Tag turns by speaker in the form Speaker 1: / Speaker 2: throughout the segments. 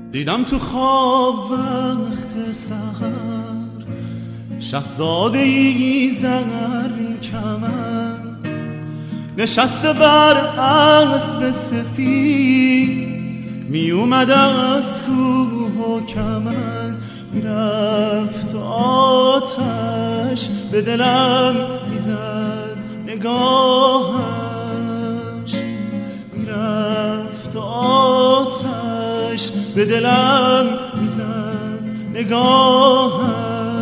Speaker 1: دیدم تو خواب وقت سحر شهزاده‌ای زرین کمر نشسته بر اسب سفید می اومد از کوه و کمر میرفت آتش به دلم میزد نگاهش میرفت آتش به دلم میزد نگاهش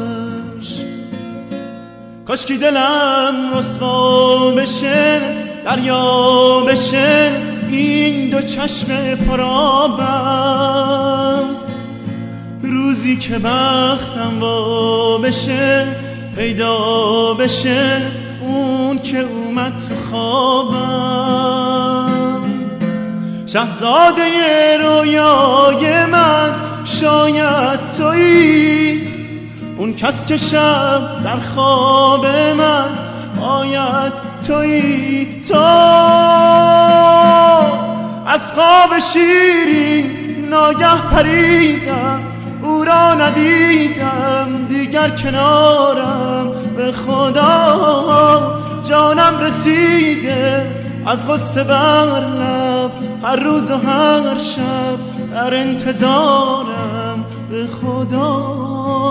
Speaker 1: کاشکی دلم رسوا بشه دریا بشه این دو چشم پرآبم روزی که بختم وا بشه پیدا بشه اون که اومد تو خوابم شهزاده رویای من شاید تویی اون کس که شب در خواب من آید تویی تو از خواب شیرین ناگه پریدم او را ندیدم دیگر کنارم به خدا جانم رسیده از غصه بر لب هر روز و هر شب در انتظارم به خدا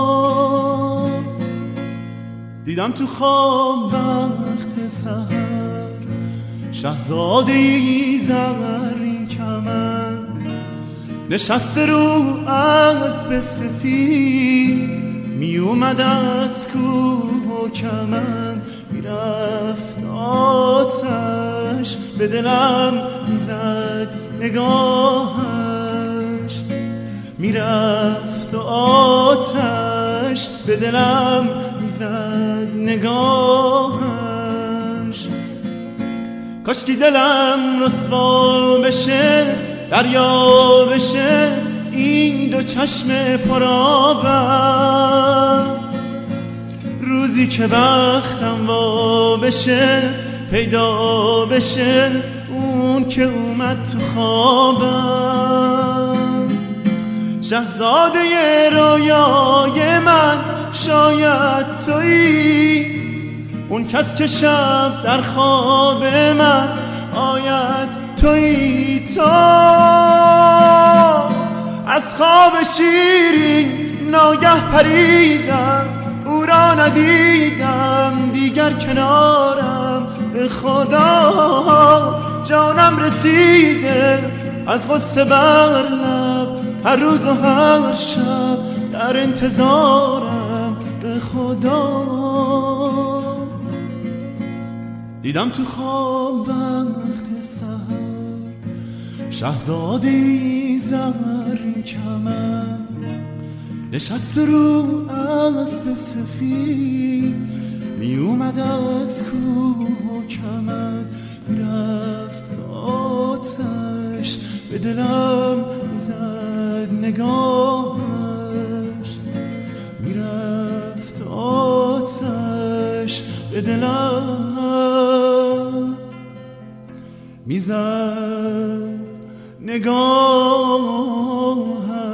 Speaker 1: دیدم تو خواب وقت سحر شهزاده‌ای زرین کمر نشسته رو اسب سفید می اومد از کوه و کمر میرفت آتش به دلم میزد نگاهش میرفت آتش به دلم میزد نگاهش کاشکی دلم رسوا بشه دریا بشه این دو چشم پرآبم روزی که بختم وا بشه پیدا بشه اون که اومد تو خوابم شهزاده رویای من شاید تویی اون کس که شب در خواب من آید تویی تو از خواب شیرین ناگه پریدم او را ندیدم دیگر کنارم به خدا جانم رسیده از غصه بر لب هر روز و هر شب در انتظارم به خدا دیدم تو خواب وقت سحر شهزاده‌ای زرین کمر نشسته رو اسب سفید می اومد از کوه و کمر میرفت آتش به دلم میزد نگاهش میرفت آتش به دلم میزد نگاهش